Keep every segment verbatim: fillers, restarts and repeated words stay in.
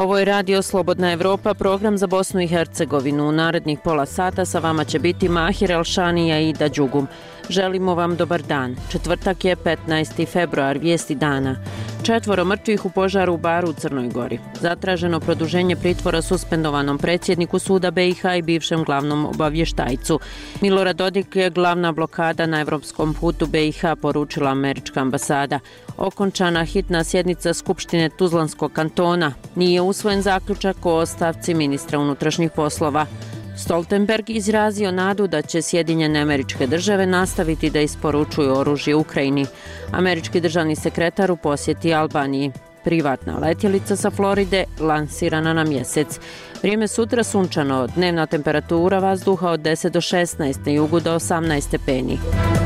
Ovo je Radio Slobodna Evropa, program za Bosnu i Hercegovinu. U narednih pola sata sa vama će biti Mahir Elšanija i Ida Đugum. Želimo vam dobar dan. Četvrtak je petnaesti februar, vijesti dana. Četvoro mrtvih u požaru u baru u Crnoj Gori. Zatraženo produženje pritvora suspendovanom predsjedniku suda B i H i bivšem glavnom obavještajcu. Milorad Dodik je glavna blokada na evropskom putu B i H, poručila američka ambasada. Okončana hitna sjednica Skupštine Tuzlanskog kantona. Nije usvojen zaključak o ostavci ministra unutrašnjih poslova. Stoltenberg izrazio nadu da će Sjedinjene Američke Države nastaviti da isporučuju oružje Ukrajini. Američki državni sekretar u posjeti Albaniji. Privatna letjelica sa Floride lansirana na mjesec. Vrijeme sutra sunčano, dnevna temperatura vazduha od deset do šesnaest, na jugu do osamnaest stepeni.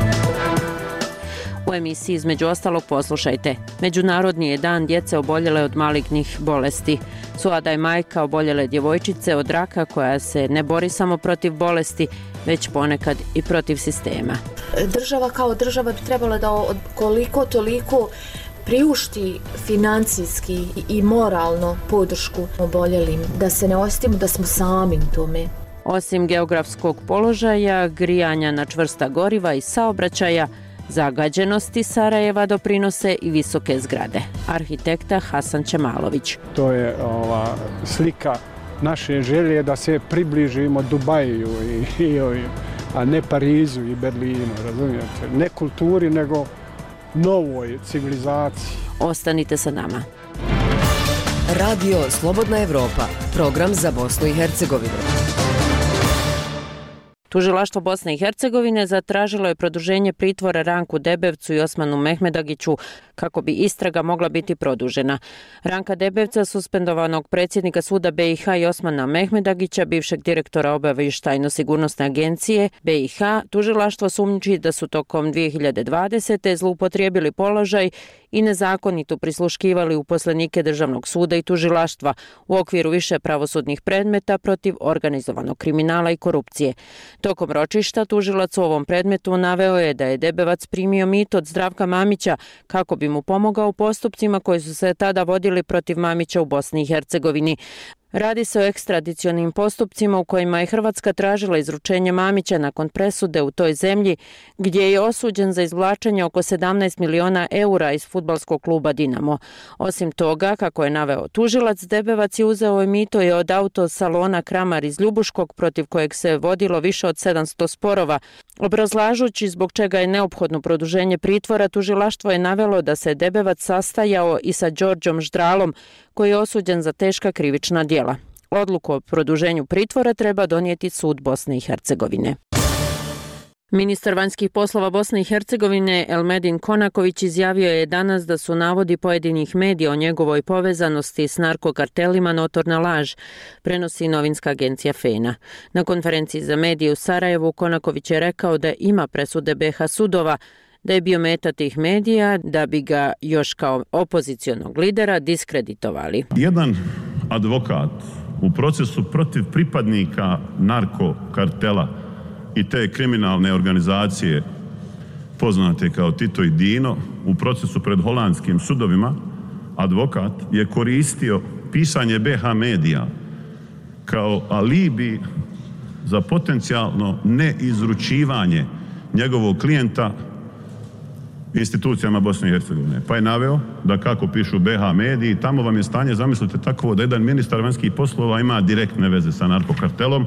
U emisiji između ostalog poslušajte. Međunarodni je dan djece oboljele od malignih bolesti. Suada je majka oboljele djevojčice od raka koja se ne bori samo protiv bolesti, već ponekad i protiv sistema. Država kao država bi trebala da koliko toliko priušti financijski i moralno podršku oboljelim, da se ne osjetimo da smo sami u tome. Osim geografskog položaja, grijanja na čvrsta goriva i saobraćaja, zagađenosti Sarajeva doprinose i visoke zgrade. Arhitekta Hasan Čemalović. To je ova slika naše želje da se približimo Dubaju, i, i, a ne Parizu i Berlinu, razumijete? Ne kulturi, nego novoj civilizaciji. Ostanite sa nama. Radio Slobodna Evropa, program za Bosnu i Hercegovinu. Tužilaštvo Bosne i Hercegovine zatražilo je produženje pritvora Ranku Debevcu i Osmanu Mehmedagiću kako bi istraga mogla biti produžena. Ranka Debevca, suspendovanog predsjednika suda B i H, i Osmana Mehmedagića, bivšeg direktora obavještajno-sigurnosne agencije B i H, tužilaštvo sumnjiči da su tokom dvije hiljade dvadesete. zloupotrijebili položaj i nezakonito prisluškivali uposlenike državnog suda i tužilaštva u okviru više pravosudnih predmeta protiv organizovanog kriminala i korupcije. Tokom ročišta tužilac u ovom predmetu naveo je da je Debevac primio mito od Zdravka Mamića kako bi mu pomogao u postupcima koji su se tada vodili protiv Mamića u Bosni i Hercegovini. Radi se o ekstradicionim postupcima u kojima je Hrvatska tražila izručenje Mamića nakon presude u toj zemlji, gdje je osuđen za izvlačenje oko sedamnaest miliona eura iz fudbalskog kluba Dinamo. Osim toga, kako je naveo tužilac, Debevac je uzeo mito i od autosalona Kramar iz Ljubuškog, protiv kojeg se vodilo više od sedamsto sporova. Obrazlažući zbog čega je neophodno produženje pritvora, tužilaštvo je navelo da se Debevac sastajao i sa Đorđom Ždralom, koji je osuđen za teška krivična djela. Odluku o produženju pritvora treba donijeti sud Bosne i Hercegovine. Ministar vanjskih poslova Bosne i Hercegovine Elmedin Konaković izjavio je danas da su navodi pojedinih medija o njegovoj povezanosti s narkokartelima notorna laž, prenosi novinska agencija Fena. Na konferenciji za medije u Sarajevu Konaković je rekao da ima presude B H sudova, da je bio meta tih medija, da bi ga još kao opozicionog lidera diskreditovali. Jedan advokat u procesu protiv pripadnika narkokartela i te kriminalne organizacije poznate kao Tito i Dino, u procesu pred holandskim sudovima, advokat je koristio pisanje B H medija kao alibi za potencijalno neizručivanje njegovog klijenta institucijama Bosne i Hercegovine. Pa je naveo da kako pišu B H mediji, tamo vam je stanje, zamislite, takvo da jedan ministar vanjskih poslova ima direktne veze sa narkokartelom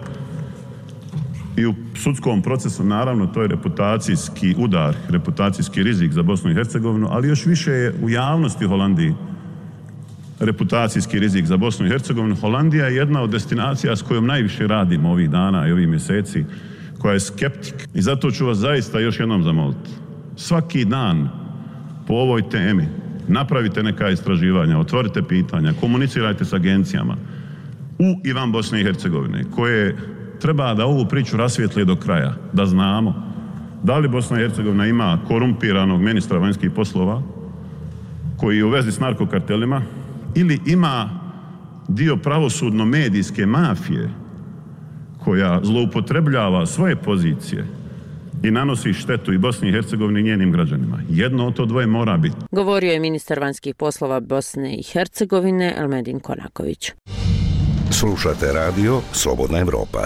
i u sudskom procesu, naravno, to je reputacijski udar, reputacijski rizik za Bosnu i Hercegovinu, ali još više je u javnosti Holandiji reputacijski rizik za Bosnu i Hercegovinu. Holandija je jedna od destinacija s kojom najviše radimo ovih dana i ovih mjeseci, koja je skeptik. I zato ću vas zaista još jednom zamoliti. Svaki dan po ovoj temi napravite neka istraživanja, otvorite pitanja, komunicirajte s agencijama u i van Bosne i Hercegovine, koje treba da ovu priču rasvijetle do kraja, da znamo da li Bosna i Hercegovina ima korumpiranog ministra vanjskih poslova koji je u vezi s narkokartelima ili ima dio pravosudno-medijske mafije koja zloupotrebljava svoje pozicije i nanosi štetu i Bosni i Hercegovini i njenim građanima. Jedno od to dvoje mora biti. Govorio je ministar vanjskih poslova Bosne i Hercegovine Elmedin Konaković. Slušate radio Slobodna Evropa.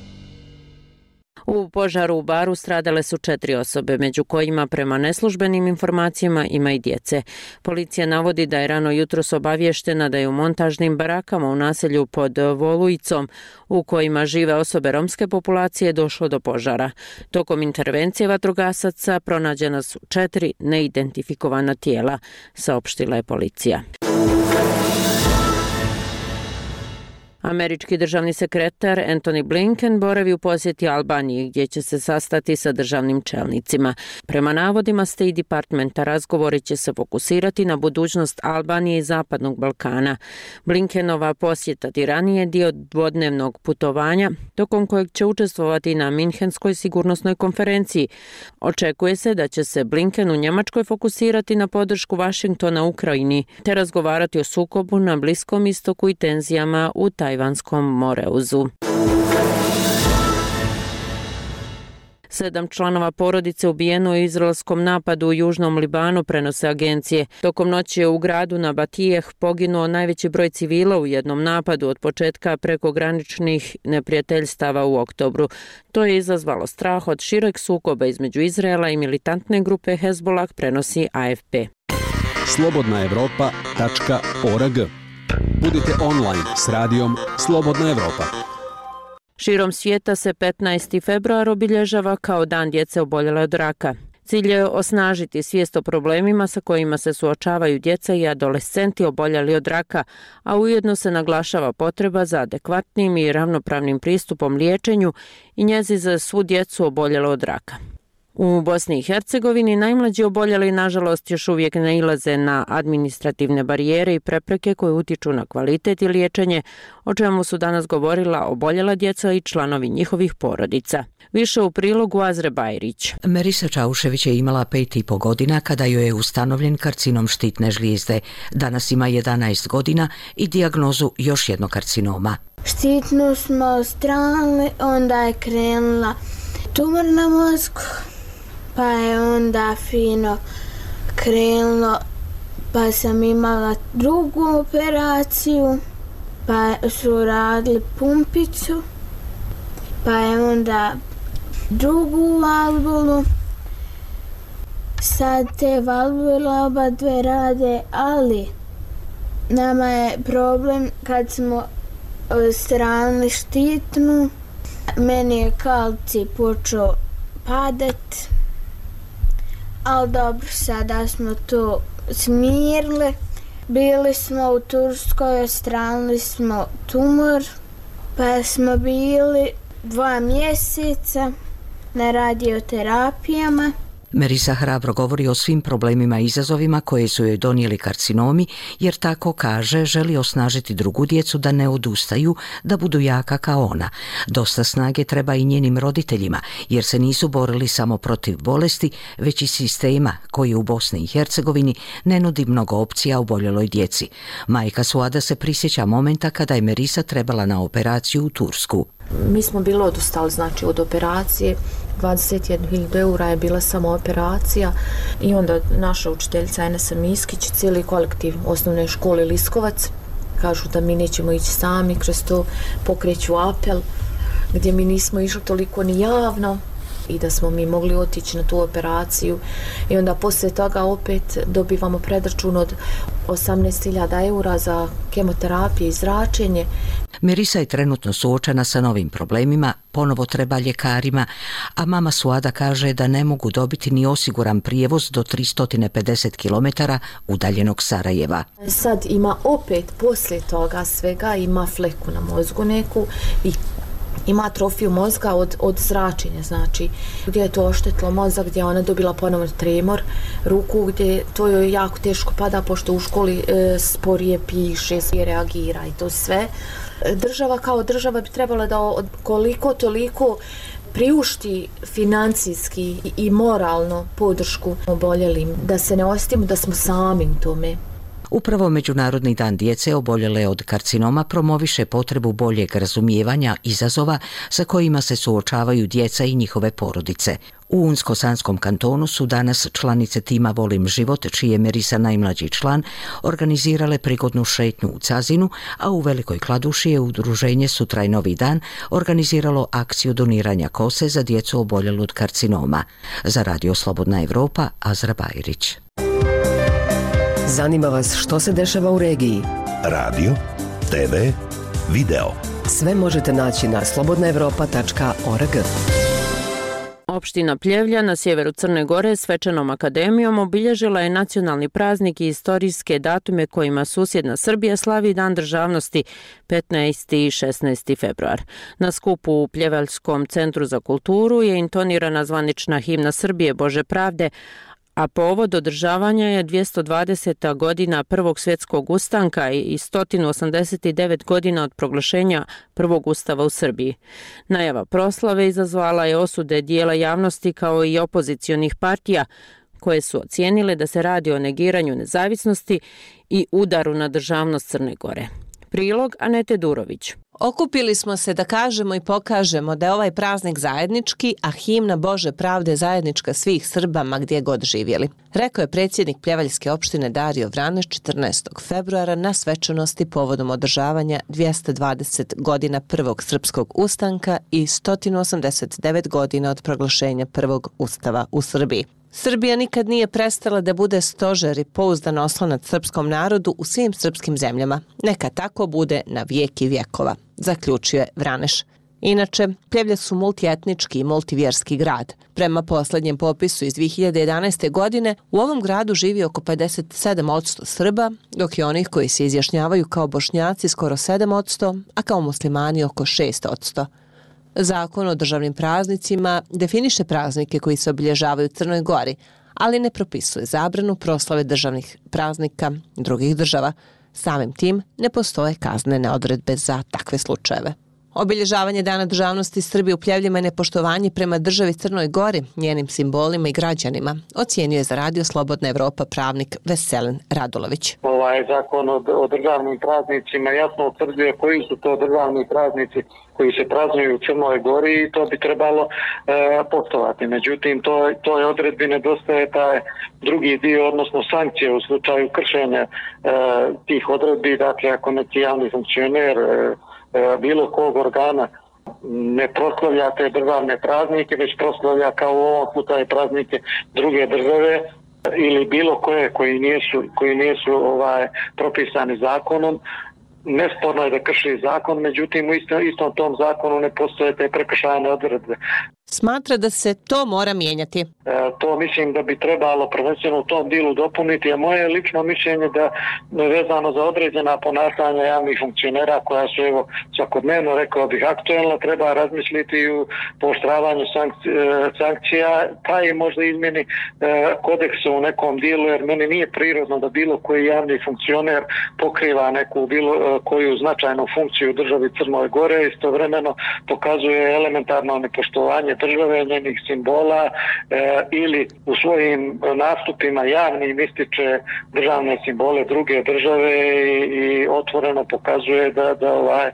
U požaru u baru stradale su četiri osobe, među kojima prema neslužbenim informacijama ima i djece. Policija navodi da je rano jutros obavještena da je u montažnim barakama u naselju pod Volujicom, u kojima žive osobe romske populacije, došlo do požara. Tokom intervencije vatrogasaca pronađena su četiri neidentifikovana tijela, saopštila je policija. Američki državni sekretar Antony Blinken boravi u posjeti Albaniji, gdje će se sastati sa državnim čelnicima. Prema navodima State Departmenta, razgovori će se fokusirati na budućnost Albanije i Zapadnog Balkana. Blinkenova posjeta Tirani je dio dvodnevnog putovanja, tokom kojeg će učestvovati na Minhenskoj sigurnosnoj konferenciji. Očekuje se da će se Blinken u Njemačkoj fokusirati na podršku Vašingtona Ukrajini, te razgovarati o sukobu na Bliskom istoku i tenzijama u Tajvanskom Moreuzu. Sedam članova porodice ubijeno u izraelskom napadu u južnom Libanu, prenose agencije. Tokom noći je u gradu Nabatijeh poginuo najveći broj civila u jednom napadu od početka prekograničnih neprijateljstava u oktobru. To je izazvalo strah od šireg sukoba između Izraela i militantne grupe Hezbollah, prenosi A F P. slobodna evropa tačka org. Budite online s radijom Slobodna Evropa. Širom svijeta se petnaesti februar obilježava kao Dan djece oboljele od raka. Cilj je osnažiti svijest o problemima sa kojima se suočavaju djeca i adolescenti oboljeli od raka, a ujedno se naglašava potreba za adekvatnim i ravnopravnim pristupom liječenju i njezi za svu djecu oboljelu od raka. U Bosni i Hercegovini najmlađi oboljeli nažalost još uvijek nailaze na administrativne barijere i prepreke koje utiču na kvalitet i liječenje, o čemu su danas govorila oboljela djeca i članovi njihovih porodica. Više u prilogu Azre Bajrić. Merisa Čaušević je imala pet i po godina kada joj je ustanovljen karcinom štitne žlijezde. Danas ima jedanaest godina i dijagnozu još jednog karcinoma. Štitnu smo stranili, onda je krenula tumor na mozgu. Pa je onda fino krenulo, pa sam imala drugu operaciju, pa su radili pumpicu, pa je onda drugu valvulu. Sad te valvule oba dve rade, ali nama je problem kad smo odstranili štitnu, meni je kalcij počeo padat. Ali dobro, sada smo to smirili. Bili smo u Turskoj, odstranili smo tumor, pa smo bili dva mjeseca na radioterapijama. Merisa hrabro govori o svim problemima i izazovima koje su joj donijeli karcinomi, jer tako kaže želi osnažiti drugu djecu da ne odustaju, da budu jaka kao ona. Dosta snage treba i njenim roditeljima, jer se nisu borili samo protiv bolesti, već i sistema koji u Bosni i Hercegovini ne nudi mnogo opcija oboljeloj djeci. Majka Suada se prisjeća momenta kada je Merisa trebala na operaciju u Tursku. Mi smo bili odustali, znači, od operacije. dvadeset jedna hiljada eura je bila samo operacija i onda naša učiteljica Enesa Miskić, cijeli kolektiv osnovne škole Liskovac, kažu da mi nećemo ići sami, kroz to pokreću apel gdje mi nismo išli toliko ni javno i da smo mi mogli otići na tu operaciju i onda poslije toga opet dobivamo predračun od osamnaest hiljada eura za kemoterapiju i zračenje. Merisa je trenutno suočena sa novim problemima, ponovo treba ljekarima, a mama Suada kaže da ne mogu dobiti ni osiguran prijevoz do tristo pedeset kilometara udaljenog Sarajeva. Sad ima opet poslije toga svega, ima fleku na mozgu neku i ima atrofiju mozga od, od zračenja, znači gdje je to oštetilo mozak, gdje je ona dobila ponovno tremor ruku, gdje to joj jako teško pada pošto u školi e, sporije piše, sporije reagira i to sve. Država kao država bi trebala da od koliko toliko priušti financijski i, i moralno podršku oboljelim, da se ne osjetimo da smo sami u tome. Upravo Međunarodni dan djece oboljele od karcinoma promoviše potrebu boljeg razumijevanja izazova sa kojima se suočavaju djeca i njihove porodice. U Unsko-Sanskom kantonu su danas članice tima Volim život, čiji je Merisa najmlađi član, organizirale prigodnu šetnju u Cazinu, a u Velikoj Kladuši je udruženje Sutra i novi dan organiziralo akciju doniranja kose za djecu oboljelu od karcinoma. Za Radio Slobodna Evropa, Azra Bajrić. Zanima vas što se dešava u regiji? Radio, te ve, video. Sve možete naći na slobodna evropa tačka org. Opština Pljevlja na sjeveru Crne Gore svečanom akademijom obilježila je nacionalni praznik i istorijske datume kojima susjedna Srbija slavi Dan državnosti petnaesti i šesnaesti februar. Na skupu u Pljevaljskom centru za kulturu je intonirana zvanična himna Srbije Bože pravde, a povod održavanja je dvjesto dvadeseta godina Prvog svjetskog ustanka i sto osamdeset devet godina od proglašenja Prvog ustava u Srbiji. Najava proslave izazvala je osude dijela javnosti kao i opozicionih partija, koje su ocijenile da se radi o negiranju nezavisnosti i udaru na državnost Crne Gore. Prilog Anete Durović. Okupili smo se da kažemo i pokažemo da je ovaj praznik zajednički, a himna Bože pravde zajednička svih Srba ma gdje god živjeli, rekao je predsjednik Pljevaljske opštine Dario Vraneš četrnaestog februara na svečanosti povodom održavanja dvjesto dvadeset godina Prvog srpskog ustanka i sto osamdeset devet godina od proglašenja Prvog ustava u Srbiji. Srbija nikad nije prestala da bude stožer i pouzdan oslonac srpskom narodu u svim srpskim zemljama. Neka tako bude na vijek i vjekova, zaključio je Vraneš. Inače, Pljevlja su multietnički i multivjerski grad. Prema posljednjem popisu iz dvije hiljade jedanaeste. godine u ovom gradu živi oko pedeset sedam posto Srba, dok je onih koji se izjašnjavaju kao Bošnjaci skoro sedam posto, a kao muslimani oko šest posto. Zakon o državnim praznicima definiše praznike koji se obilježavaju u Crnoj Gori, ali ne propisuje zabranu proslave državnih praznika drugih država. Samim tim ne postoje kaznene odredbe za takve slučajeve. Obilježavanje Dana državnosti Srbije u Pljevljima je nepoštovanje prema državi Crnoj Gori, njenim simbolima i građanima, ocijenio je za Radio Slobodna Evropa pravnik Veselin Radulović. Ovaj zakon o, o državnim praznicima jasno utvrđuje koji su to državni praznici koji se praznuju u Crnoj Gori i to bi trebalo e, poštovati. Međutim, to, to je odredbi nedostaje taj drugi dio, odnosno sankcije u slučaju kršenja e, tih odredbi. Dakle, ako neki javni funkcioner e, bilo kog organa ne proslavlja te državne praznike, već proslavlja kao u ovom slučaju praznike druge države ili bilo koje koji nisu, koji nisu ovaj, propisani zakonom, nesporno je da krši zakon, međutim u istom, istom tom zakonu ne postoje te prekršajne odredbe. Smatra da se to mora mijenjati. E, to mislim da bi trebalo prvenstveno u tom dilu dopuniti, a moje lično mišljenje da vezano za određena ponašanja javnih funkcionera koja su evo svakodnevno, rekao bih, aktuelna, treba razmisliti u pooštravanju sankcija, pa i možda izmjeni e, kodeksa u nekom dilu, jer meni nije prirodno da bilo koji javni funkcioner pokriva neku bilo koju značajnu funkciju u državi Crnoj Gore, istovremeno pokazuje elementarno nepoštovanje države, njenih simbola e, ili u svojim nastupima javnim ističe državne simbole druge države i, i otvoreno pokazuje da da ovaj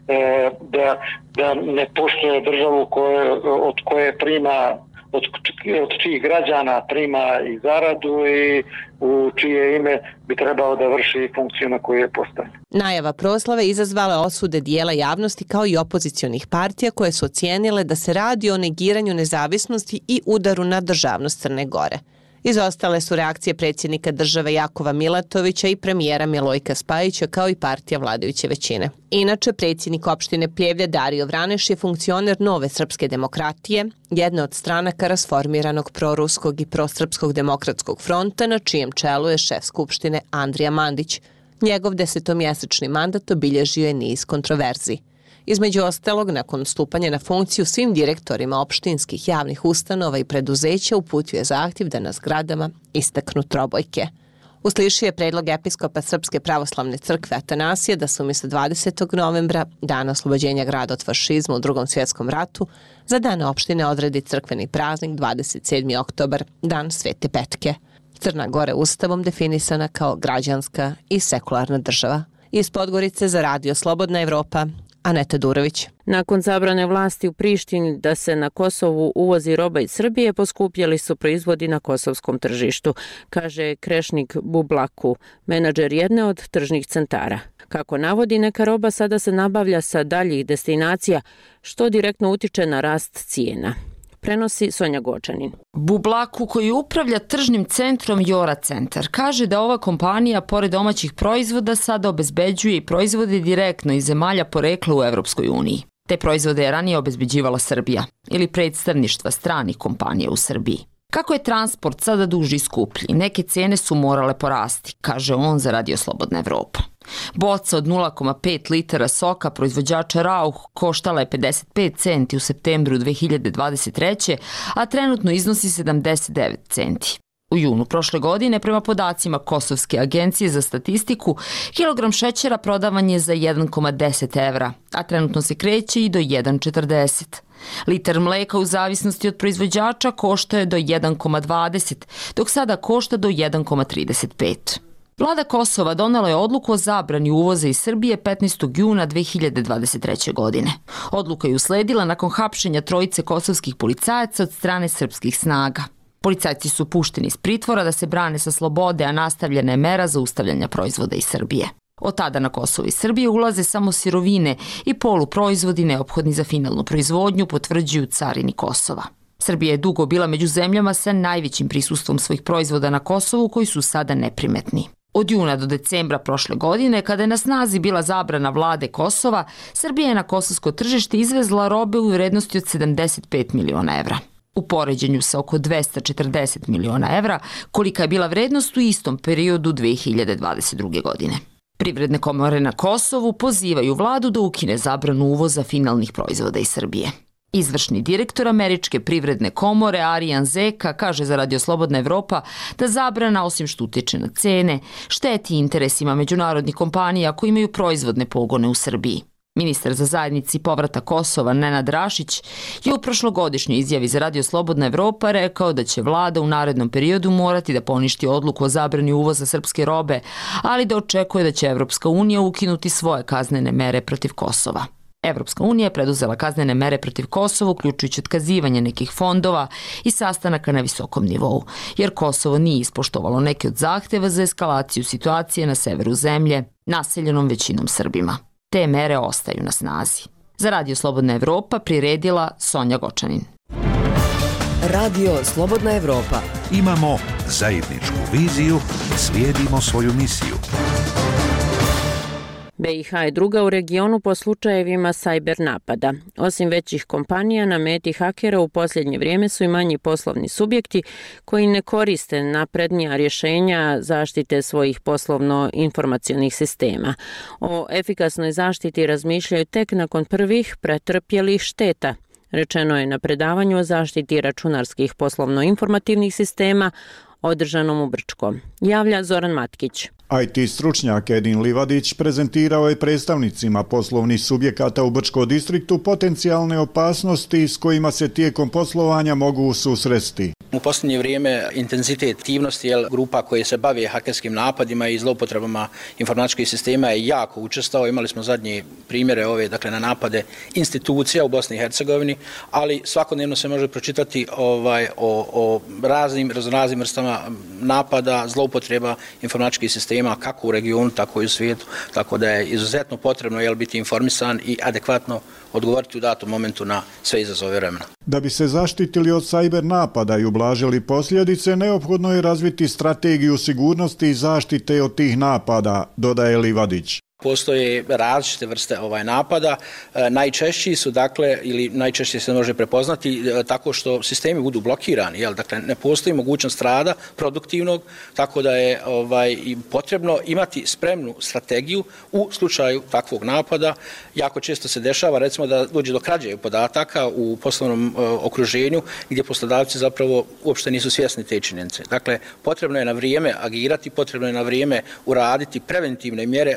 e, da da ne poštuje državu koje, od koje prima od, od čijih građana prima i zaradu i u čije ime bi trebao da vrši funkciju na koju je postavljen. Najava proslave izazvala osude dijela javnosti kao i opozicionih partija koje su ocijenile da se radi o negiranju nezavisnosti i udaru na državnost Crne Gore. Izostale su reakcije predsjednika države Jakova Milatovića i premijera Milojka Spajića kao i partija vladajuće većine. Inače, predsjednik opštine Pljevlja Dario Vraneš je funkcioner Nove srpske demokratije, jedna od stranaka rasformiranog proruskog i prosrpskog demokratskog fronta na čijem čelu je šef skupštine Andrija Mandić. Njegov desetomjesečni mandat obilježio je niz kontroverzi. Između ostalog, nakon stupanja na funkciju svim direktorima opštinskih javnih ustanova i preduzeća uputio je zahtjev da na zgradama istaknu trobojke. Uslišio je predlog episkopa Srpske pravoslavne crkve Atanasija da se umjesto dvadesetog novembra, dana oslobođenja grada od fašizma u Drugom svjetskom ratu, za dan opštine odredi crkveni praznik dvadeset sedmi oktobar, dan Svete Petke. Crna Gora ustavom definisana kao građanska i sekularna država. Iz Podgorice za Radio Slobodna Evropa, Aneta Durović. Nakon zabrane vlasti u Prištini da se na Kosovu uvozi roba iz Srbije, poskupjeli su proizvodi na kosovskom tržištu, kaže Krešnik Bublaku, menadžer jedne od tržnih centara. Kako navodi, neka roba sada se nabavlja sa daljih destinacija, što direktno utiče na rast cijena. Prenosi Sonja Gočanin. Bublaku, koji upravlja tržnim centrom Jora Centar, kaže da ova kompanija, pored domaćih proizvoda, sada obezbeđuje i proizvode direktno iz zemalja porekla u Evropskoj uniji. Te proizvode je ranije obezbeđivala Srbija ili predstavništva stranih kompanija u Srbiji. Kako je transport sada duži i skuplji, neke cijene su morale porasti, kaže on za Radio Slobodna Evropa. Boca od nula zarez pet litara soka proizvođača Rauch koštala je pedeset pet centi u septembru dve hiljade dvadeset treće. a trenutno iznosi sedamdeset devet centi. U junu prošle godine, prema podacima Kosovske agencije za statistiku, kilogram šećera prodavan je za jedan zarez deset evra, a trenutno se kreće i do jedan zarez četrdeset. Litar mleka u zavisnosti od proizvođača košta je do jedan zarez dvadeset, dok sada košta do jedan zarez trideset pet. Vlada Kosova donela je odluku o zabrani uvoza iz Srbije petnaestog juna dve hiljade dvadeset treće. godine. Odluka je usledila nakon hapšenja trojice kosovskih policajaca od strane srpskih snaga. Policajci su pušteni iz pritvora da se brane sa slobode, a nastavljena je mera zaustavljanja proizvoda iz Srbije. Od tada na Kosovo i Srbije ulaze samo sirovine i poluproizvodi neophodni za finalnu proizvodnju, potvrđuju carini Kosova. Srbija je dugo bila među zemljama sa najvećim prisustvom svojih proizvoda na Kosovu koji su sada neprimetni. Od juna do decembra prošle godine, kada je na snazi bila zabrana vlade Kosova, Srbija je na kosovsko tržište izvezla robe u vrednosti od sedamdeset pet miliona evra. U poređenju sa oko dvesta četrdeset miliona evra, kolika je bila vrednost u istom periodu dve hiljade dvadeset druge. godine. Privredne komore na Kosovu pozivaju vladu da ukine zabranu uvoza finalnih proizvoda iz Srbije. Izvršni direktor Američke privredne komore Arijan Zeka kaže za Radio Slobodna Evropa da zabrana, osim što utiče na cene, šteti interesima međunarodnih kompanija koji imaju proizvodne pogone u Srbiji. Ministar za zajednici i povratak Kosova Nenad Rašić je u prošlogodišnjoj izjavi za Radio Slobodna Evropa rekao da će vlada u narednom periodu morati da poništi odluku o zabrani uvoza srpske robe, ali da očekuje da će Evropska unija ukinuti svoje kaznene mere protiv Kosova. Evropska unija je preduzela kaznene mere protiv Kosova, uključujući otkazivanje nekih fondova i sastanaka na visokom nivou, jer Kosovo nije ispoštovalo neke od zahteva za eskalaciju situacije na severu zemlje, naseljenom većinom Srbima. Te mere ostaju na snazi. Za Radio Slobodna Evropa priredila Sonja Gočanin. Radio Slobodna Evropa. Imamo zajedničku viziju, slijedimo svoju misiju. B i H je druga u regionu po slučajevima sajber napada. Osim većih kompanija, na meti hakera u posljednje vrijeme su i manji poslovni subjekti koji ne koriste naprednija rješenja zaštite svojih poslovno-informacionih sistema. O efikasnoj zaštiti razmišljaju tek nakon prvih pretrpjelih šteta. Rečeno je na predavanju o zaštiti računarskih poslovno-informativnih sistema održanom u Brčkom. Javlja Zoran Matkić. I T stručnjak Edin Livadić prezentirao je predstavnicima poslovnih subjekata u Brčkom distriktu potencijalne opasnosti s kojima se tijekom poslovanja mogu susresti. U posljednje vrijeme intenzitet aktivnosti grupa koje se bave hakerskim napadima i zloupotrebama informatičkih sistema je jako učestao. Imali smo zadnje primjere ove, dakle, na napade institucija u Bosni i Hercegovini, ali svakodnevno se može pročitati ovaj, o, o raznim, raznim vrstama napada, zloupotreba informatičkih sistema kako u regionu, tako i u svijetu, tako da je izuzetno potrebno jel, biti informisan i adekvatno odgovoriti u datom momentu na sve izazove vremena. Da bi se zaštitili od sajber napada i ublažili posljedice, neophodno je razviti strategiju sigurnosti i zaštite od tih napada, dodaje Livadić. Postoje različite vrste ovaj napada, e, najčešći su dakle ili najčešće se može prepoznati e, tako što sistemi budu blokirani, jel, dakle ne postoji mogućnost rada produktivnog, tako da je ovaj i potrebno imati spremnu strategiju u slučaju takvog napada. Jako često se dešava recimo da dođe do krađe podataka u poslovnom e, okruženju gdje poslodavci zapravo uopšte nisu svjesni te činjenice. Dakle, potrebno je na vrijeme agirati, potrebno je na vrijeme uraditi preventivne mjere da ne bi došlo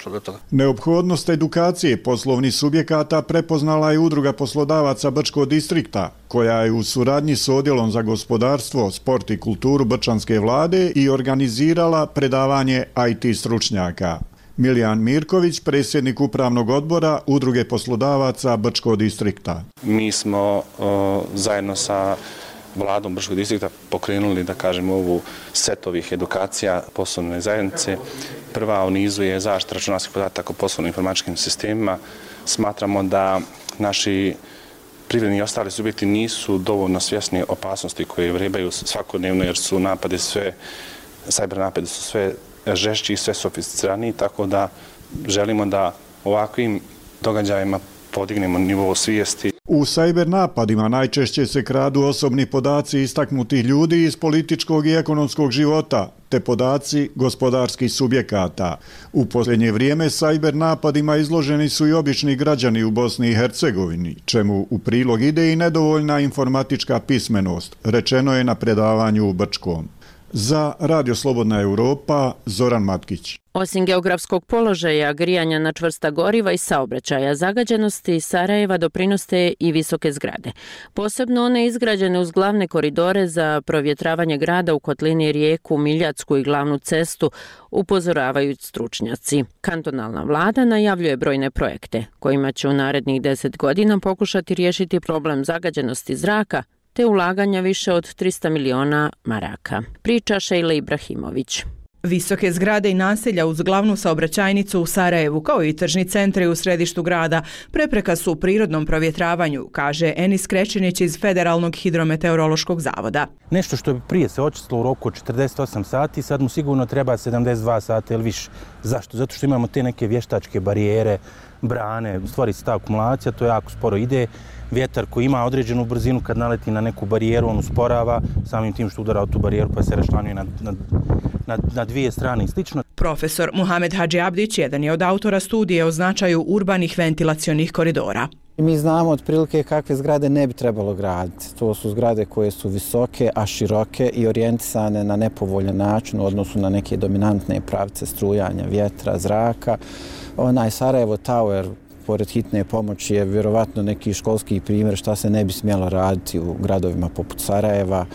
došlo do toga. Neophodnost edukacije poslovnih subjekata prepoznala je Udruga poslodavaca Brčkog distrikta, koja je u suradnji s Odjelom za gospodarstvo, sport i kulturu Brčanske vlade i organizirala predavanje I T stručnjaka. Milijan Mirković, predsjednik upravnog odbora Udruge poslodavaca Brčkog distrikta. Mi smo o, zajedno sa vladom Brčkog distrikta pokrenuli, da kažemo, ovu set ovih edukacija poslovne zajednice. Prva u nizu je zaštita računarskih podataka o poslovnim informatičkim sistemima. Smatramo da naši privredni i ostali subjekti nisu dovoljno svjesni opasnosti koje vrebaju svakodnevno, jer su napade sve, cyber napade su sve žešći i sve sofisticiraniji, tako da želimo da ovakvim događajima podignemo nivo svijesti. U cyber napadima najčešće se kradu osobni podaci istaknutih ljudi iz političkog i ekonomskog života, te podaci gospodarskih subjekata. U posljednje vrijeme cyber napadima izloženi su i obični građani u Bosni i Hercegovini, čemu u prilog ide i nedovoljna informatička pismenost, rečeno je na predavanju u Brčkom. Za Radio Slobodna Europa, Zoran Matkić. Osim geografskog položaja, grijanja na čvrsta goriva i saobraćaja, zagađenosti Sarajeva doprinose i visoke zgrade. Posebno one izgrađene uz glavne koridore za provjetravanje grada u kotlini rijeku Miljatsku i glavnu cestu, upozoravaju stručnjaci. Kantonalna vlada najavljuje brojne projekte, kojima će u narednih deset godina pokušati riješiti problem zagađenosti zraka, te ulaganja više od trista miliona maraka. Priča Šejla Ibrahimović. Visoke zgrade i naselja uz glavnu saobraćajnicu u Sarajevu, kao i tržni centri u središtu grada, prepreka su u prirodnom provjetravanju, kaže Enis Krečinić iz Federalnog hidrometeorološkog zavoda. Nešto što bi prije se očistilo u roku od četrdeset osam sati, sad mu sigurno treba sedamdeset dva sata ili više. Zašto? Zato što imamo te neke vještačke barijere, brane, u stvari se ta akumulacija, to jako sporo ide. Vjetar koji ima određenu brzinu, kad naleti na neku barijeru, on usporava, samim tim što udara od tu barijeru pa se raščlanjuje na, na, na, na dvije strane i slično. Profesor Muhamed Hadži Abdić jedan je od autora studije o značaju urbanih ventilacionih koridora. Mi znamo otprilike kakve zgrade ne bi trebalo graditi. To su zgrade koje su visoke, a široke i orijentisane na nepovoljan način u odnosu na neke dominantne pravce strujanja vjetra, zraka. Onaj Sarajevo Tower, pored hitne pomoći, je vjerovatno neki školski primjer šta se ne bi smjelo raditi u gradovima poput Sarajeva.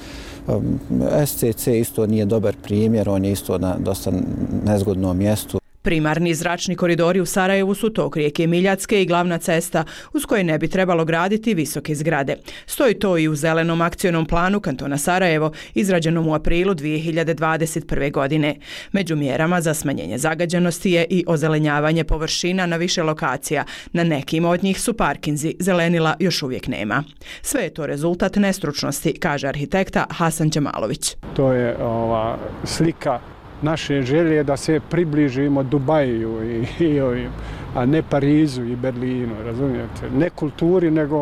S C C isto nije dobar primjer, on je isto na dosta nezgodnom mjestu. Primarni zračni koridori u Sarajevu su tok rijeke Miljatske i glavna cesta, uz koje ne bi trebalo graditi visoke zgrade. Stoji to i u zelenom akcionom planu kantona Sarajevo, izrađenom u aprilu dvije hiljade dvadeset prve. godine. Među mjerama za smanjenje zagađenosti je i ozelenjavanje površina na više lokacija. Na nekim od njih su parkinzi, zelenila još uvijek nema. Sve je to rezultat nestručnosti, kaže arhitekta Hasan Đemalović. To je ova slika naše želje da se približimo Dubaju, i, i, a ne Parizu i Berlinu, razumijete? Ne kulturi, nego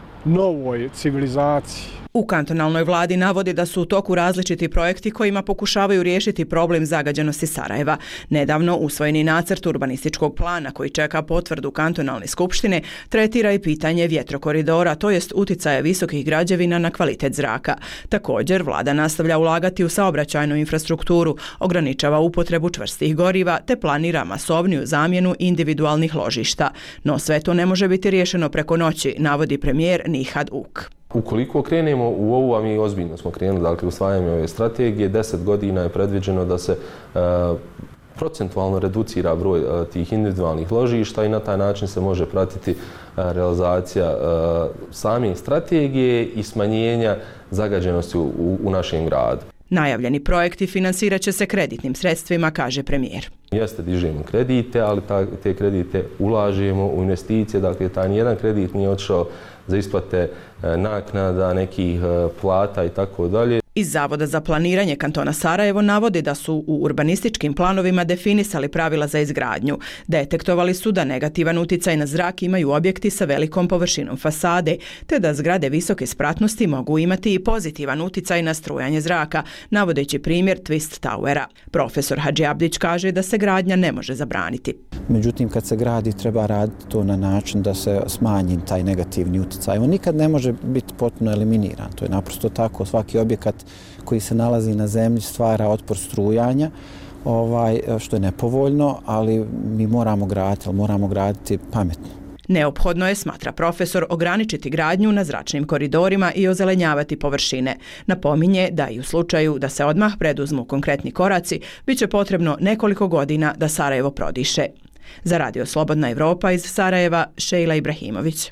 novoj civilizaciji. U kantonalnoj vladi navodi da su u toku različiti projekti kojima pokušavaju riješiti problem zagađenosti Sarajeva. Nedavno usvojeni nacrt urbanističkog plana koji čeka potvrdu kantonalne skupštine tretira i pitanje vjetrokoridora, to jest uticaja visokih građevina na kvalitet zraka. Također, vlada nastavlja ulagati u saobraćajnu infrastrukturu, ograničava upotrebu čvrstih goriva te planira masovniju zamjenu individualnih ložišta. No sve to ne može biti riješeno preko noći, navodi premijer Nihad Uk. Ukoliko krenemo u ovu, a mi ozbiljno smo krenuli, dakle usvajanjem ove strategije, deset godina je predviđeno da se e, procentualno reducira broj e, tih individualnih ložišta i na taj način se može pratiti e, realizacija e, same strategije i smanjenja zagađenosti u, u našem gradu. Najavljeni projekti financirat će se kreditnim sredstvima, kaže premijer. Jeste, dižemo kredite, ali ta, te kredite ulažemo u investicije, dakle taj nijedan kredit nije otišao za isplate naknada, nekih plata i tako dalje. Iz Zavoda za planiranje kantona Sarajevo navodi da su u urbanističkim planovima definisali pravila za izgradnju. Detektovali su da negativan uticaj na zrak imaju objekti sa velikom površinom fasade, te da zgrade visoke spratnosti mogu imati i pozitivan uticaj na strujanje zraka, navodeći primjer Twist Towera. Profesor Hadži Abdić kaže da se gradnja ne može zabraniti. Međutim, kad se gradi, treba raditi to na način da se smanji taj negativni uticaj. On nikad ne može biti potpuno eliminiran. To je naprosto tako. Svaki objekat koji se nalazi na zemlji stvara otpor strujanja. ovaj, što je nepovoljno, ali mi moramo graditi, ali moramo graditi pametno. Neophodno je, smatra profesor, ograničiti gradnju na zračnim koridorima i ozelenjavati površine. Napominje da i u slučaju da se odmah preduzmu konkretni koraci, bit će potrebno nekoliko godina da Sarajevo prodiše. Za Radio Slobodna Evropa iz Sarajeva, Šejla Ibrahimović.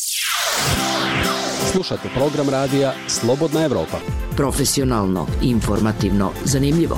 Slušate program radija Slobodna Evropa. Profesionalno, informativno, zanimljivo.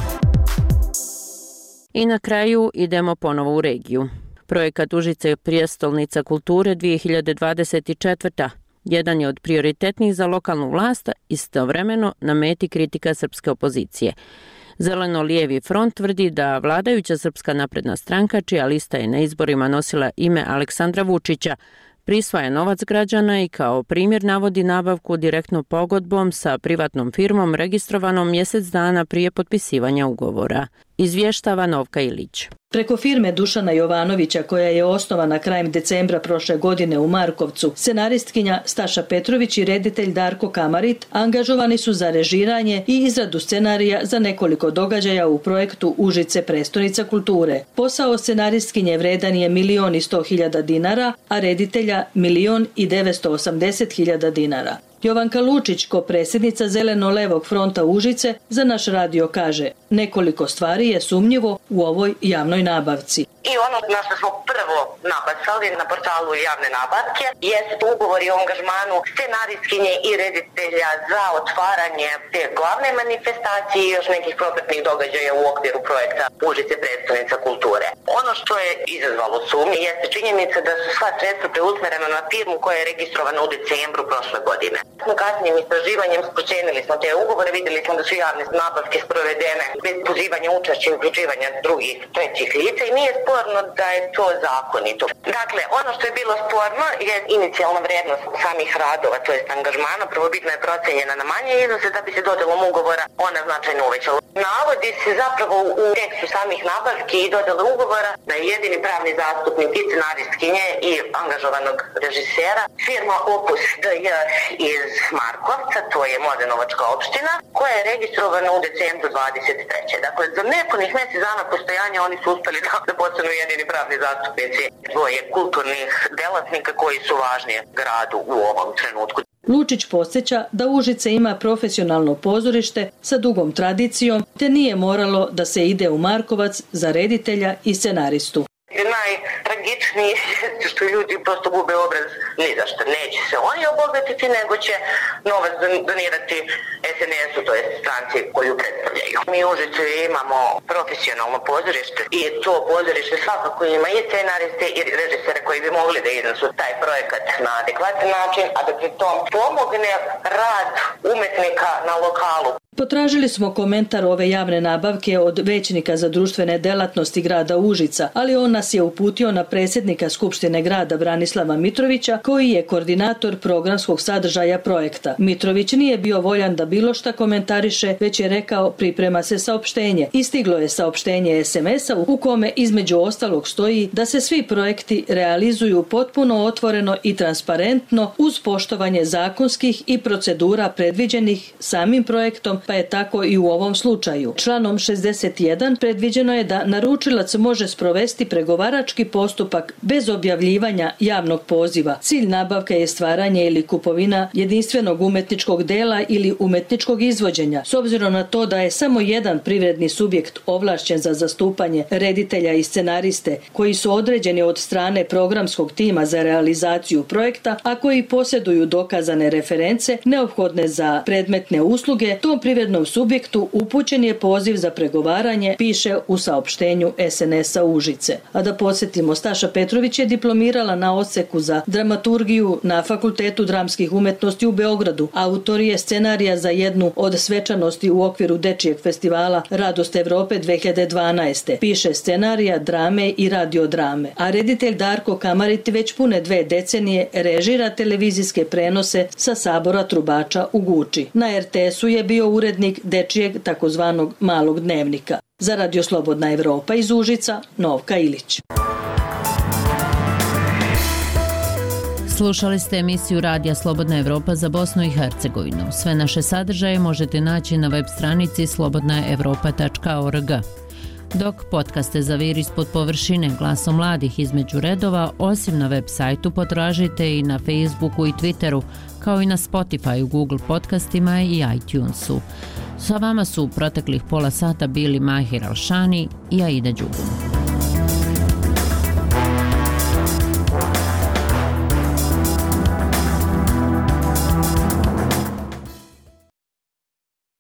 I na kraju idemo ponovo u regiju. Projekat Užice prijestolnica kulture dvije hiljade dvadeset četvrta jedan je od prioritetnih za lokalnu vlast, istovremeno na meti kritika srpske opozicije. Zeleno-lijevi front tvrdi da vladajuća Srpska napredna stranka, čija lista je na izborima nosila ime Aleksandra Vučića, prisvaja novac građana i kao primjer navodi nabavku direktno pogodbom sa privatnom firmom registrovanom mjesec dana prije potpisivanja ugovora. Izvještava Novka Ilić. Preko firme Dušana Jovanovića, koja je osnovana krajem decembra prošle godine u Markovcu, scenaristkinja Staša Petrović i reditelj Darko Kamarit angažovani su za režiranje i izradu scenarija za nekoliko događaja u projektu Užice prestolnica kulture. Posao scenaristkinje vredan je milion i sto hiljada dinara, a reditelja milion i devetsto osamdeset hiljada dinara. Jovanka Lučić, ko-predsjednica Zeleno-levog fronta Užice, za naš radio kaže: nekoliko stvari je sumnjivo u ovoj javnoj nabavci. I ono na što smo prvo nabacali na portalu javne nabavke jest ugovor o angažmanu scenaristkinje i reditelja za otvaranje te glavne manifestacije i još nekih propratnih događaja u okviru projekta Užice predstavnica kulture. Ono što je izazvalo sumnje jeste činjenica da su sva sredstva preusmerena na firmu koja je registrovana u decembru prošle godine. Kasnijim istraživanjem procenili smo te ugovore, vidjeli smo da su javne nabavke sprovedene bez pozivanja učešća i uključivanja drugih trećih lica i nije sporno da je to zakonito. Dakle, ono što je bilo sporno je inicijalna vrijednost samih radova, to jest angažmana, prvobitno je procenjena na manje iznose da bi se dodelom ugovora ona značajno uvećala. Navodi se zapravo u tekstu samih nabavki i dodele ugovora da je jedini pravni zastupnik i scenaristkinje i angažovanog režisera firma Opus D J iz Markovca, to je Mladenovačka opština, koja je registrovana u decembru dvadeset treće. Dakle, za nepunih mjesec dana postojanja oni su uspjeli da, da postanu jedini pravni zastupnici dvoje kulturnih delatnika koji su važni gradu u ovom trenutku. Lučić podsjeća da Užice ima profesionalno pozorište sa dugom tradicijom, te nije moralo da se ide u Markovac za reditelja i scenaristu. Najtragičnije je što ljudi prosto gube obraz ni za što. Neće se oni obogatiti, nego će novac donirati S N S-u, to je stranci koju predstavljaju. Mi u Užicu imamo profesionalno pozorište i to pozorište svakako ima i scenariste i režisere koji bi mogli da iznesu taj projekat na adekvatan način, a da pri tom pomogne rad umetnika na lokalu. Potražili smo komentar ove javne nabavke od većnika za društvene delatnosti grada Užica, ali on nas je uputio na predsjednika Skupštine grada Branislava Mitrovića, koji je koordinator programskog sadržaja projekta. Mitrović nije bio voljan da bilo šta komentariše, već je rekao priprema se saopštenje. I stiglo je saopštenje S M S-a u kome između ostalog stoji da se svi projekti realizuju potpuno otvoreno i transparentno uz poštovanje zakonskih i procedura predviđenih samim projektom, pa je tako i u ovom slučaju. Članom šezdeset jedan predviđeno je da naručilac može sprovesti pregovarački postupak bez objavljivanja javnog poziva. Cilj nabavke je stvaranje ili kupovina jedinstvenog umetničkog dela ili umetničkog izvođenja. S obzirom na to da je samo jedan privredni subjekt ovlašćen za zastupanje reditelja i scenariste koji su određeni od strane programskog tima za realizaciju projekta, a koji posjeduju dokazane reference neophodne za predmetne usluge, tom privrednom subjektu upućen je poziv za pregovaranje, piše u saopštenju S N S-a Užice. A da podsjetimo, Staša Petrović je diplomirala na odseku za dramaturgiju na Fakultetu dramskih umetnosti u Beogradu. Autor je scenarija za jednu od svečanosti u okviru Dečijeg festivala Radost Evrope dve hiljade dvanaeste. Piše scenarija, drame i radiodrame. A reditelj Darko Kamarit već pune dve decenije režira televizijske prenose sa sabora trubača u Guči. Na R T S-u je bio urednik Dečijeg takozvanog malog dnevnika. Za Radio Slobodna Evropa iz Užica, Novka Ilić. Slušali ste emisiju Radija Slobodna Evropa za Bosnu i Hercegovinu. Sve naše sadržaje možete naći na web stranici slobodna evropa tačka org. Dok podcaste Zavir ispod površine Glasom mladih između redova, osim na web sajtu potražite i na Facebooku i Twitteru, kao i na Spotify, Google podcastima i iTunesu. Sa vama su u proteklih pola sata bili Mahir Alšani i Aida Đugum.